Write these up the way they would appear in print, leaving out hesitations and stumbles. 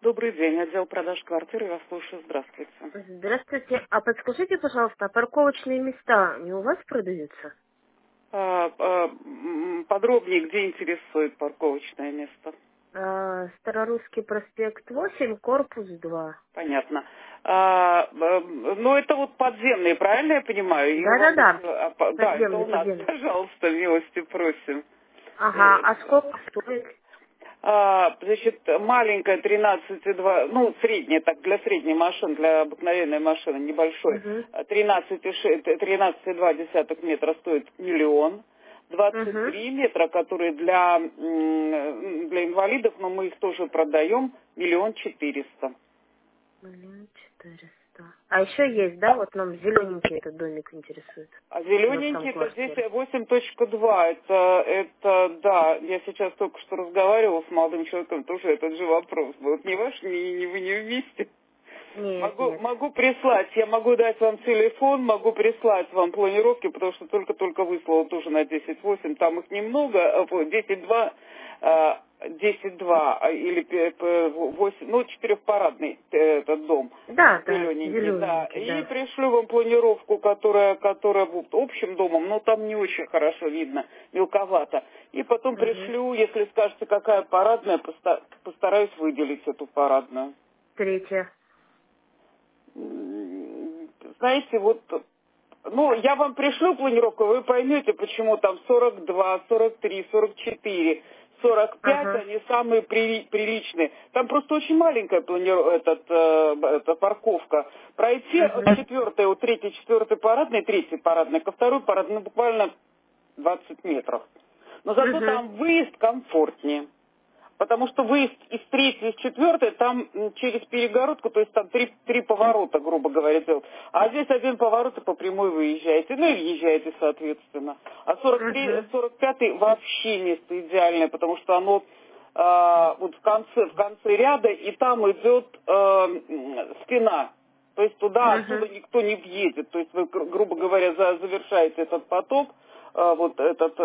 Добрый день, отдел продаж квартир, я вас слушаю, здравствуйте. Здравствуйте. А подскажите, пожалуйста, парковочные места не у вас продаются? Подробнее, где интересует парковочное место? Старорусский проспект 8, корпус 2. Понятно. Ну, это вот подземные, правильно я понимаю? И у вас, Да-да-да. да, это у нас, Подземный. пожалуйста, милости просим. Ага, а сколько стоит? Значит, маленькая 13,2, ну, средняя, так, для средней машины, для обыкновенной машины, небольшой, Угу. 13,2 метра стоит 1 000 000. Угу. 23 метра, которые для инвалидов, но мы их тоже продаем, 1 400 000. 1 400 000. А еще есть, да, вот нам зелененький этот домик интересует. А У нас там зелененький, это здесь квартира. 8.2, это, да, я сейчас только что разговаривала с молодым человеком, тоже этот же вопрос. Вот не ваш, не вы не вместе. Нет, Могу, нет. могу прислать, я могу дать вам телефон, могу прислать вам планировки, потому что только выслала тоже на 10.8, там их немного, 10.2, 10.2 или 8, ну, четырехпарадный этот дом, Да, зелененький, да. зелененький, И да. пришлю вам планировку, которая вот общим домом, но там не очень хорошо видно, мелковато. И потом Угу. пришлю, если скажете, какая парадная, постараюсь выделить эту парадную. 3. Знаете, вот, ну, я вам пришлю планировку, вы поймете, почему там 42, 43, 44, 45, Ага. они самые приличные. Там просто очень маленькая эта парковка. Пройти от Угу. четвертой, от третьей, четвертой парадной, третьей парадной, ко второй парадной, ну, буквально 20 метров. Но зато Угу. там выезд комфортнее. Потому что выезд из третьей, из четвертой, там через перегородку, то есть там три поворота, грубо говоря, делать. А здесь один поворот и по прямой выезжаете, ну и въезжаете, соответственно. А 43, Угу. 45 вообще место идеальное, потому что оно вот в конце ряда, и там идет стена. То есть оттуда Угу. никто не въедет. То есть вы, грубо говоря, завершаете этот поток, вот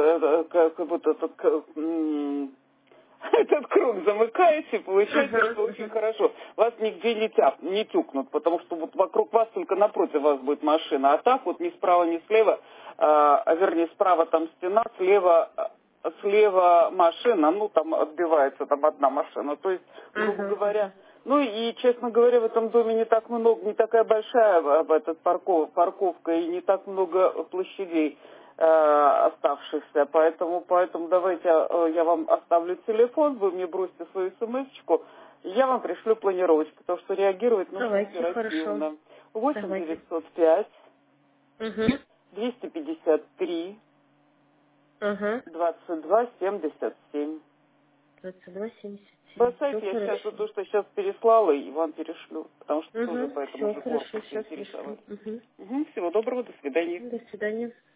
этот круг замыкаете, получается, что очень Угу. хорошо. Вас нигде не тюкнут, потому что вот вокруг вас только напротив вас будет машина. А так вот ни справа, ни слева, вернее, справа там стена, слева машина, ну там отбивается там одна машина. То есть, грубо Угу. говоря, ну и, честно говоря, в этом доме не так много, не такая большая парковка и не так много площадей оставшихся. Поэтому давайте я вам оставлю телефон, вы мне бросите свою смс-очку, и я вам пришлю планировочку, потому что реагировать нужно Давайте, хорошо. оперативно. 8 Давайте. 905 Угу. 253 Ага. 22 77. 22,77. По Все сайте я сейчас вот хорошо. то, что сейчас переслала, и вам перешлю, потому что тоже Угу. по этому Все же хорошо, корпусу сейчас пришлю. интересовалась. Угу. Всего доброго, до свидания. До свидания.